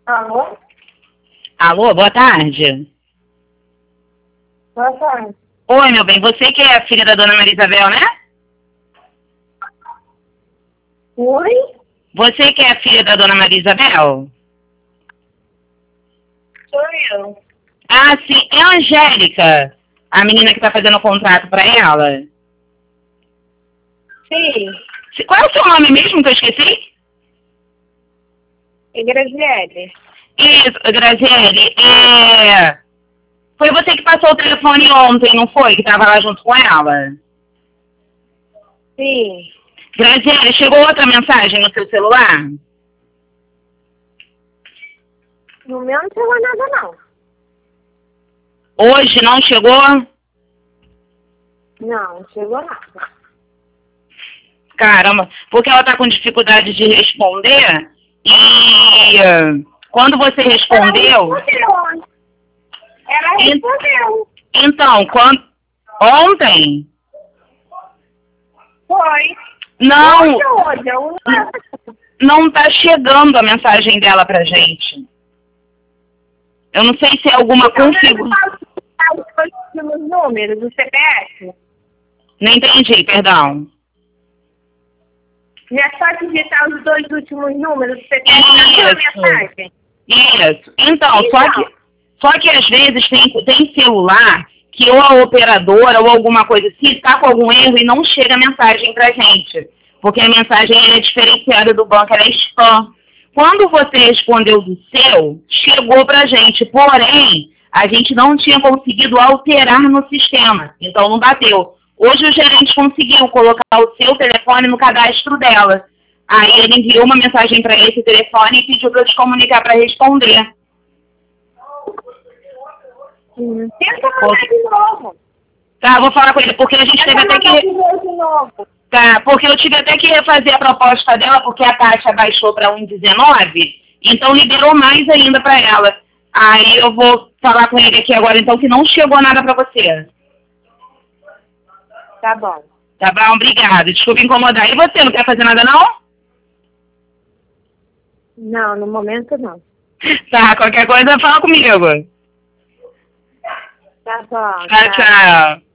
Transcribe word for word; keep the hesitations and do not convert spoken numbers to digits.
Alô? Alô, boa tarde. Boa tarde. Oi, meu bem, você que é a filha da dona Maria Isabel, né? Oi? Você que é a filha da dona Maria Isabel? Sou eu. Ah, sim, é a Angélica, a menina que tá fazendo o contrato pra ela. Sim. Se- Qual é o seu nome mesmo que eu esqueci? É Graziele. Isso, Graziele, é... Foi você que passou o telefone ontem, não foi? Que tava lá junto com ela? Sim. Graziele, chegou outra mensagem no seu celular? No meu não chegou nada, não. Hoje não chegou? Não, não chegou nada. Caramba, porque ela tá com dificuldade de responder e eh, quando você Ela respondeu, respondeu. Ela en- respondeu. então, quando ontem, Foi. não, Hoje, hoje. Eu não... não tá chegando a mensagem dela pra gente. Eu não sei se é alguma Então, configuração. eu posso passar os números do C P F? Não entendi, perdão. Já é só digitar os dois últimos números do C P F na sua Isso. mensagem? Isso. Então, só Então. que, só que às vezes tem, tem celular que ou a operadora ou alguma coisa assim está com algum erro e não chega a mensagem pra gente. Porque a mensagem ela é diferenciada do banco, ela é spam. Quando você respondeu do seu, chegou pra gente. Porém, a gente não tinha conseguido alterar no sistema. Então não bateu. Hoje o gerente conseguiu colocar o seu telefone no cadastro dela. Aí ele enviou uma mensagem para esse telefone e pediu para eu te comunicar para responder. Hum. Tenta mandar de novo. Tá, vou falar com ele, porque a gente Tenta teve até mandar que... de novo de novo. Tá, porque eu tive até que refazer a proposta dela, porque a taxa baixou para um vírgula dezenove, então liberou mais ainda para ela. Aí eu vou falar com ele aqui agora, então, que não chegou nada para você. Tá bom. Tá bom? Obrigada. Desculpa incomodar. E você, não quer fazer nada, não? Não, no momento não. Tá, qualquer coisa fala comigo. Tá bom. Tchau, tchau.